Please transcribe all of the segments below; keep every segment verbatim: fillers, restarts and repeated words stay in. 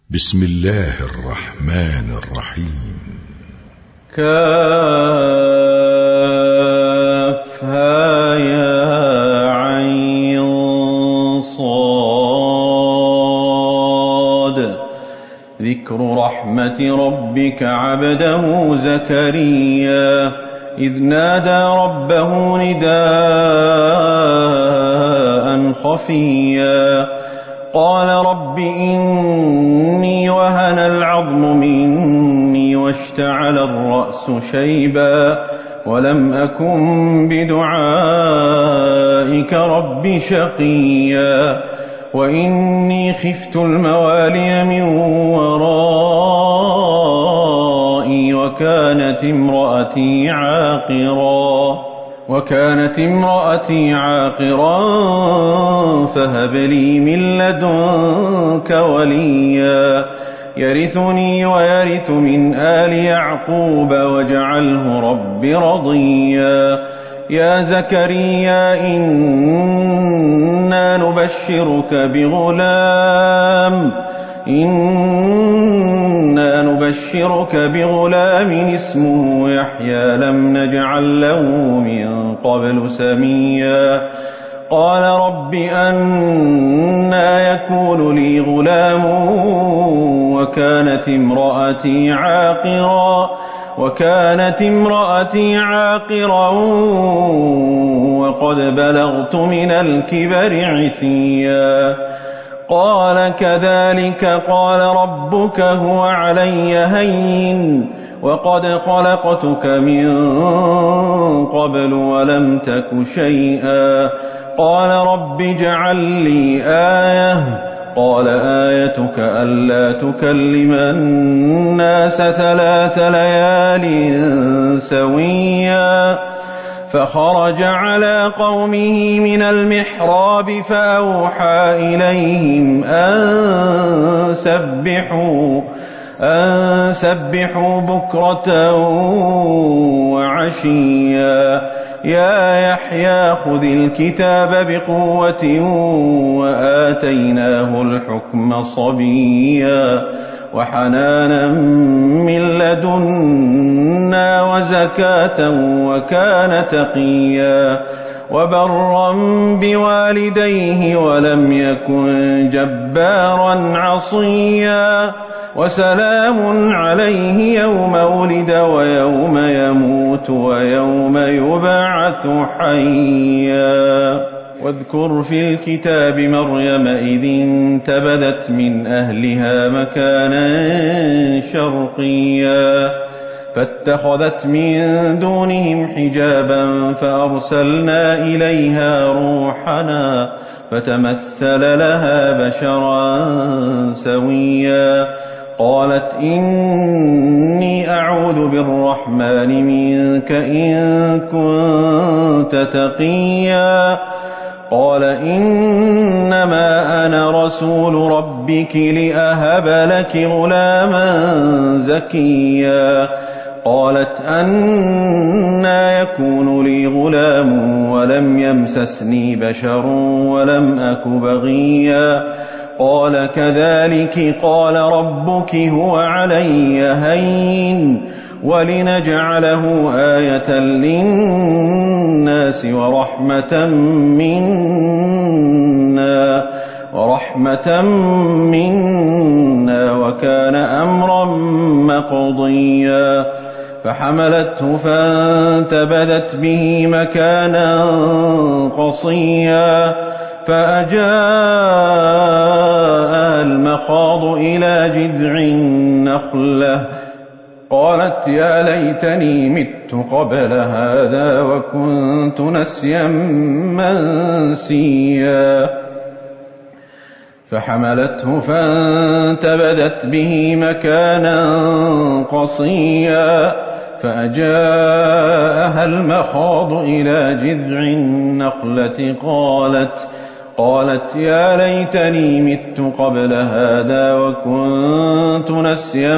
بسم الله الرحمن الرحيم. كافها يا عين صاد. ذكر رحمة ربك عبده زكريا إذ نادى ربه نداء خفيا قال رب إني وهن العظم مني واشتعل الرأس شيبا ولم أكن بدعائك رب شقيا وإني خفت الموالي من ورائي وكانت امرأتي عاقرا وكانت امرأتي عاقرا فهب لي من لدنك وليا يرثني ويرث من آل يعقوب واجعله رب رضيا. يا زكريا إنا نبشرك بغلام إنا نبشرك بغلام اسمه يحيى لم نجعل له من قبل سميا قال رب أنى يكون لي غلام وكانت امرأتي عاقرا وكانت امرأتي عاقرا وقد بلغت من الكبر عتيا قال كذلك قال ربك هو علي هين وقد خلقتك من قبل ولم تك شيئا قال رب اجعل لي آية قال آيتك ألا تكلم الناس ثلاث ليال سويا فخرج على قومه من المحراب فأوحى إليهم أن سبحوا أن سبحوا بكرة وعشيا يا يحيى خذ الكتاب بقوة وآتيناه الحكم صبيا وحنانا من لدنا وزكاة وكان تقيا وبرا بوالديه ولم يكن جبارا عصيا وسلام عليه يوم ولد ويوم يموت ويوم يبعث حيا. واذكر في الكتاب مريم إذ انتبذت من أهلها مكانا شرقيا فاتخذت من دونهم حجابا فأرسلنا إليها روحنا فتمثل لها بشرا سويا قالت إني أعوذ بالرحمن منك إن كنت تقيا قال إنما أنا رسول ربك لأهب لك غلاما زكيا قالت أنى يكون لي غلام ولم يمسسني بشر ولم أك بغيا قال كذلك قال ربك هو علي هين ولنجعله آية للناس ورحمة منا ورحمة منا وكان أمرا مقضيا فحملته فانتبذت به مكانا قصيا فأجاء المخاض إلى جذع النخلة قالت يا ليتني مت قبل هذا وكنت نسيا منسيا فحملته فانتبذت به مكانا قصيا فأجاءها المخاض إلى جذع النخلة قالت قالت يا ليتني مت قبل هذا وكنت نسيا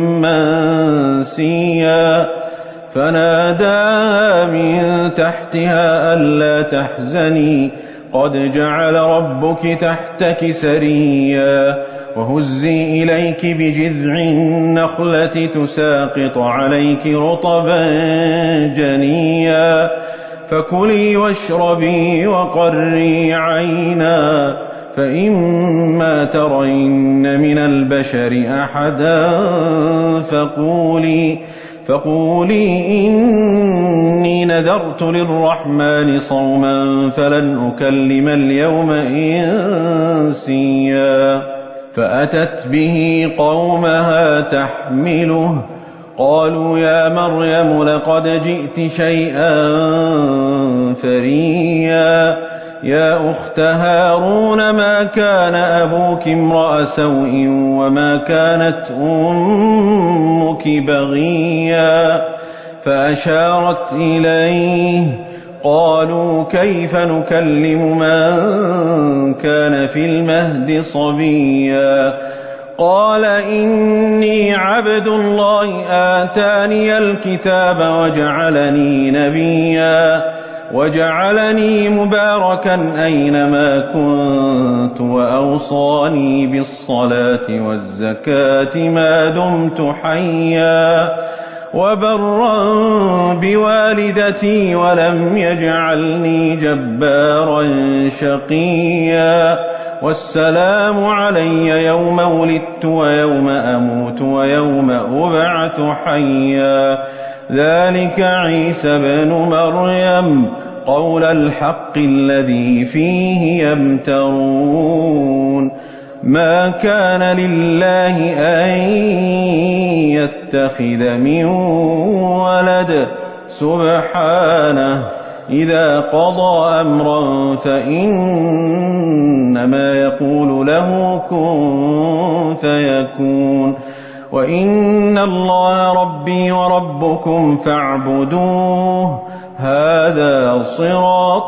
منسيا فناداها من تحتها ألا تحزني قد جعل ربك تحتك سريا وهزي إليك بجذع النخلة تساقط عليك رطبا جنيا فكلي واشربي وقري عينا فإما ترين من البشر أحدا فقولي, فقولي إني نذرت للرحمن صوما فلن أكلم اليوم إنسيا فأتت به قومها تحمله قالوا يا مريم لقد جئت شيئا فريا يا أخت هارون ما كان أبوك امرأ سوء وما كانت أمك بغيا فأشارت إليه قالوا كيف نكلم من كان في المهد صبيا قال إني عبد الله آتاني الكتاب وجعلني نبيا وجعلني مباركا أينما كنت وأوصاني بالصلاة والزكاة ما دمت حيا وبرا بوالدتي ولم يجعلني جبارا شقيا والسلام علي يوم ولدت ويوم أموت ويوم أبعث حيا ذلك عيسى بن مريم قول الحق الذي فيه يمترون ما كان لله أن يتخذ من ولد سبحانه إذا قضى أمرا فإنما يقول له كن فيكون وإن الله ربي وربكم فاعبدوه هذا صراط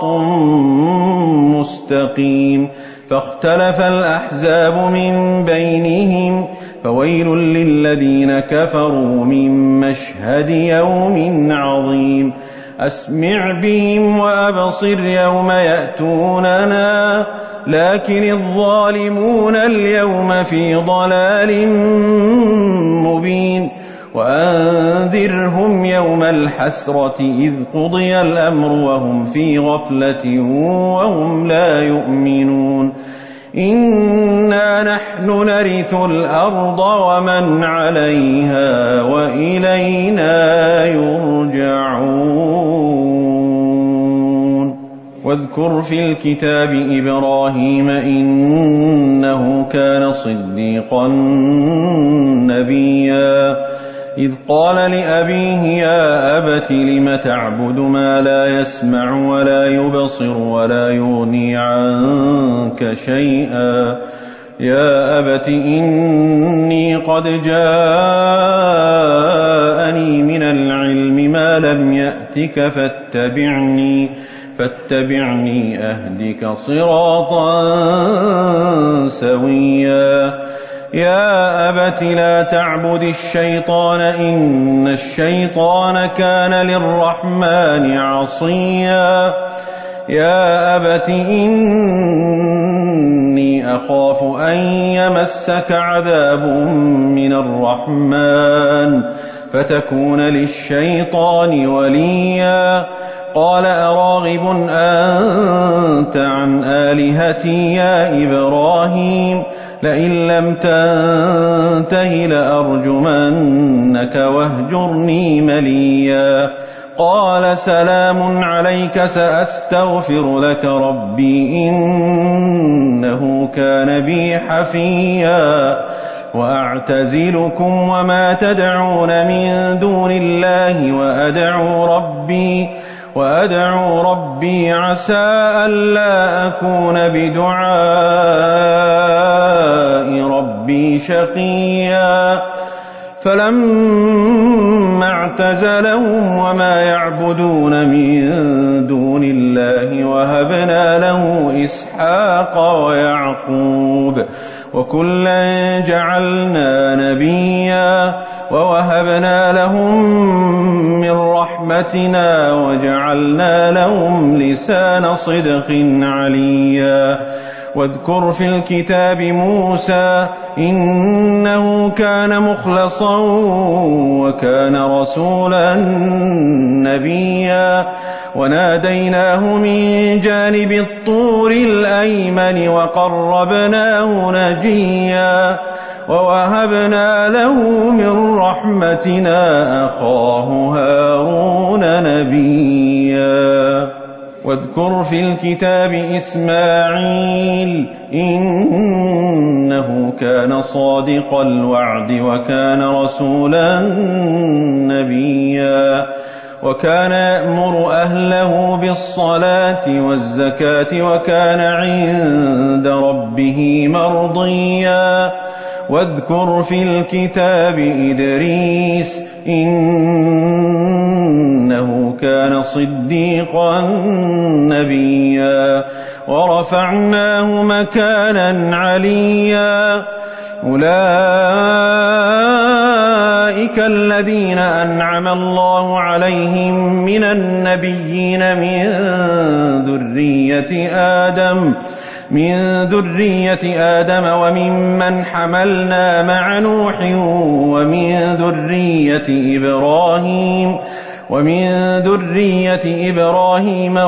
مستقيم فاختلف الأحزاب من بينهم فويل للذين كفروا من مشهد يوم عظيم أسمع بهم وأبصر يوم يأتوننا لكن الظالمون اليوم في ضلال مبين وأنذرهم يوم الحسرة إذ قضي الأمر وهم في غفلة وهم لا يؤمنون إنا نحن نرث الأرض ومن عليها وإلينا يرجعون واذكر في الكتاب إبراهيم إنه كان صديقا نبيا إذ قال لأبيه يا أبت لم تعبد ما لا يسمع ولا يبصر ولا يغني عنك شيئا يا أبت إني قد جاءني من العلم ما لم يأتك فاتبعني فاتبعني أهدك صراطا سويا يا أبت لا تعبد الشيطان إن الشيطان كان للرحمن عصيا يا أبت إني أخاف أن يمسك عذاب من الرحمن فتكون للشيطان وليا قال أراغب أنت عن آلهتي يا إبراهيم لئن لم تنته لأرجمنك واهجرني مليا قال سلام عليك سأستغفر لك ربي إنه كان بي حفيا وأعتزلكم وما تدعون من دون الله وأدعو ربي وأدعو ربي عسى ألا أكون بدعاء ربي شقيا فلما اعتزلهم وما يعبدون من دون الله وهبنا له إسحاق ويعقوب وكلا جعلنا نبيا ووهبنا لهم من رحمتنا وجعلنا لهم لسان صدق عليا واذكر في الكتاب موسى إنه كان مخلصا وكان رسولا نبيا وناديناه من جانب الطور الأيمن وقربناه نجيا ووهبنا له من رحمتنا أخاه هارون نبيا واذكر في الكتاب إسماعيل إنه كان صادق الوعد وكان رسولا نبيا وكان يأمر أهله بالصلاة والزكاة وكان عند ربه مرضيا واذكر في الكتاب إدريس إنه كان صديقا نبيا ورفعناه مكانا عليا أولئك الذين أنعم الله عليهم من النبيين من ذرية آدم من ذرية آدم وممن حملنا مع نوح ومن ذرية إبراهيم ومن ذرية إبراهيم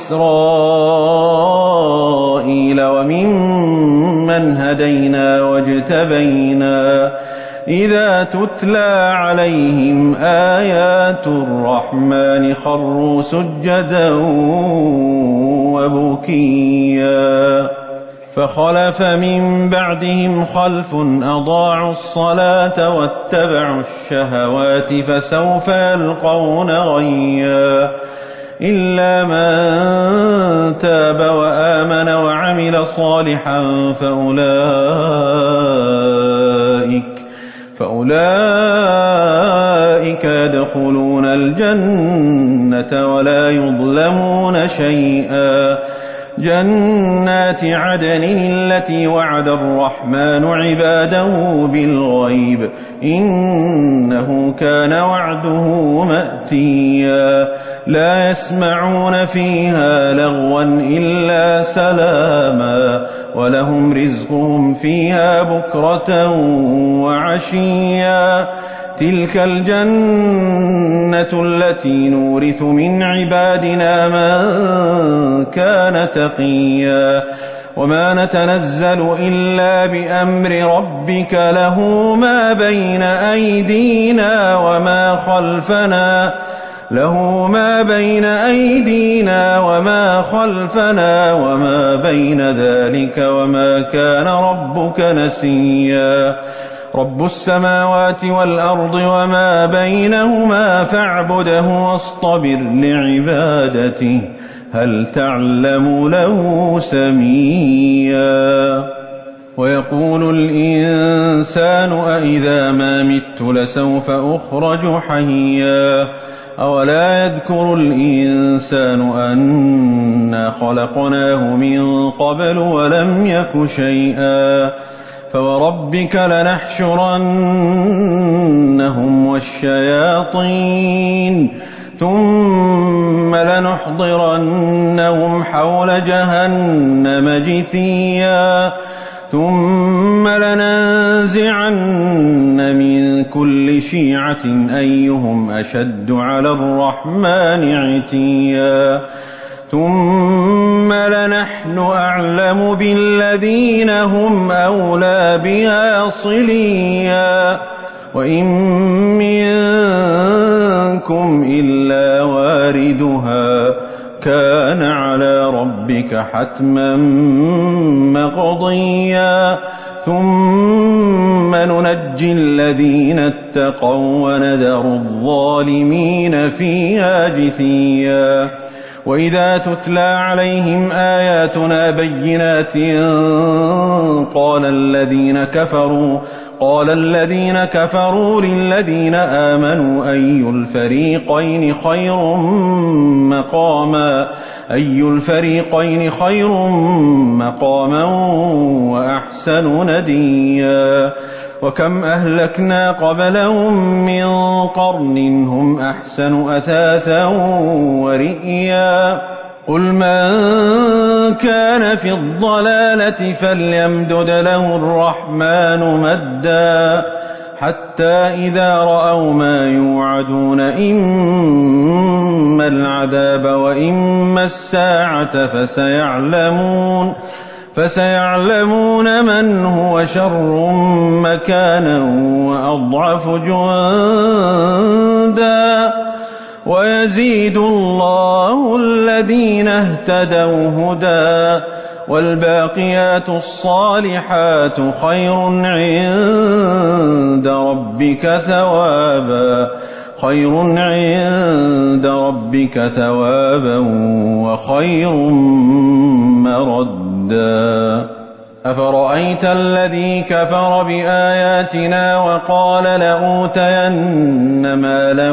وإسرائيل وممن هدينا واجتبينا إذا تتلى عليهم آيات الرحمن خروا سجدا وبكيا فخلف من بعدهم خلف أضاعوا الصلاة واتبعوا الشهوات فسوف يلقون غيا إلا من تاب وآمن وعمل صالحا فأولئك فأولئك يدخلون الجنة ولا يظلمون شيئا جنات عدن التي وعد الرحمن عباده بالغيب إنه كان وعده مأتيا لا يسمعون فيها لغوا إلا سلاما ولهم رزقهم فيها بكرة وعشيا تلك الجنة التي نورث من عبادنا من كان تقيا وما نتنزل إلا بأمر ربك له ما بين أيدينا وما خلفنا له ما بين أيدينا وما خلفنا وما بين ذلك وما كان ربك نسيا رب السماوات والأرض وما بينهما فاعبده واصطبر لعبادته هل تعلم له سميا ويقول الإنسان أإذا ما مت لسوف أخرج حيا أولا يذكر الإنسان أنا خلقناه من قبل ولم يك شيئا فوربك لنحشرنهم والشياطين ثم لنحضرنهم حول جهنم جثيا ثم لننزعن من كل شيعة أيهم أشد على الرحمن عتيا ثم لنحن أعلم بالذين هم أولى بها صليا وإن منكم إلا واردها كان على ربك حتما مقضيا ثم ننجي الذين اتقوا ونذر الظالمين فيها جثيا وإذا تتلى عليهم آياتنا بينات قال الذين كفروا قال الذين كفروا للذين آمنوا أي الفريقين خير مقاما أي الفريقين خير مقاما وأحسن نديا وكم أهلكنا قبلهم من قرن هم أحسن أثاثا ورئيا قل من كان في الضلالة فليمدد له الرحمن مدا حتى إذا رأوا ما يوعدون إما العذاب وإما الساعة فسيعلمون فسيعلمون من هو شر مكانا وأضعف جندا ويزيد الله الذين اهتدوا هدى والباقيات الصالحات خير عند ربك ثوابا خير عند ربك ثوابا وخير مردا أفرأيت الذي كفر بآياتنا وقال لأوتين مالا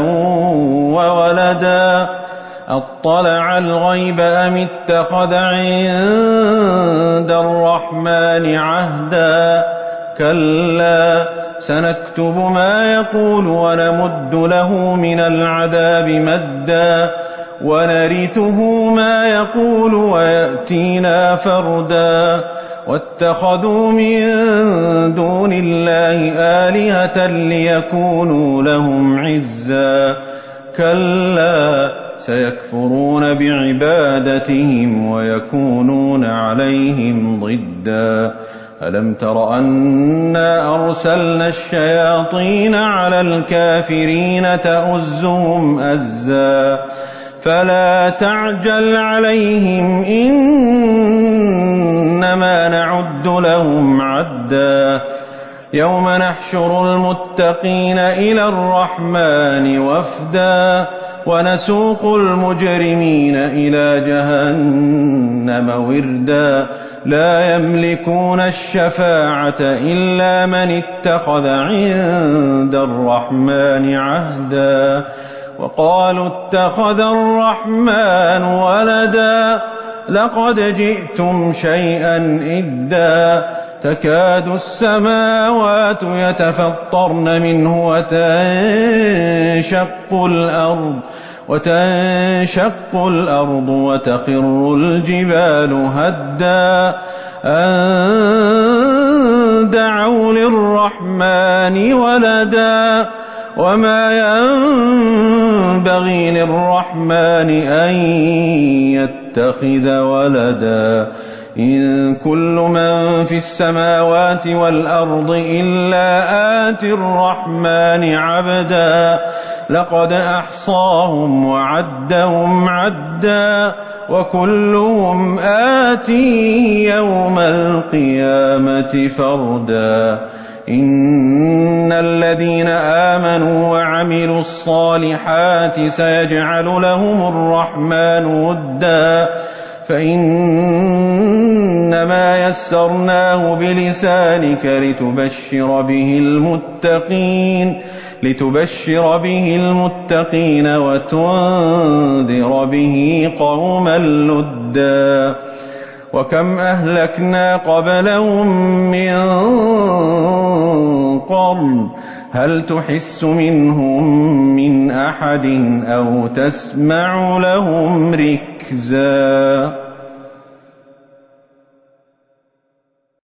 وولدا أطلع الغيب أم اتخذ عند الرحمن عهدا كلا سنكتب ما يقول ونمد له من العذاب مدا ونرثه ما يقول ويأتينا فردا واتخذوا من دون الله آلهة ليكونوا لهم عزا كلا سيكفرون بعبادتهم ويكونون عليهم ضدا ألم تر أنا أرسلنا الشياطين على الكافرين تؤزهم أزا فلا تعجل عليهم إنما نعد لهم عدا يوم نحشر المتقين إلى الرحمن وفدا ونسوق المجرمين إلى جهنم وردا لا يملكون الشفاعة إلا من اتخذ عند الرحمن عهدا وقالوا اتخذ الرحمن ولدا لقد جئتم شيئا إدا تكاد السماوات يتفطرن منه وتنشق الأرض وتنشق الأرض وتخر الجبال هدا أن دعوا للرحمن ولدا وما ينبغي للرحمن أن يتخذ ولدا إن كل من في السماوات والأرض إلا آتي الرحمن عبدا لقد أحصاهم وعدهم عدا وكلهم آتيه يوم القيامة فردا إن الذين آمنوا وعملوا الصالحات سيجعل لهم الرحمن ودا فإنما يسرناه بلسانك لتبشر به المتقين لتبشر به المتقين وتنذر به قوما لدا وكم أهلكنا قبلهم من قرن هل تحس منهم من أحد أو تسمع لهم ركزا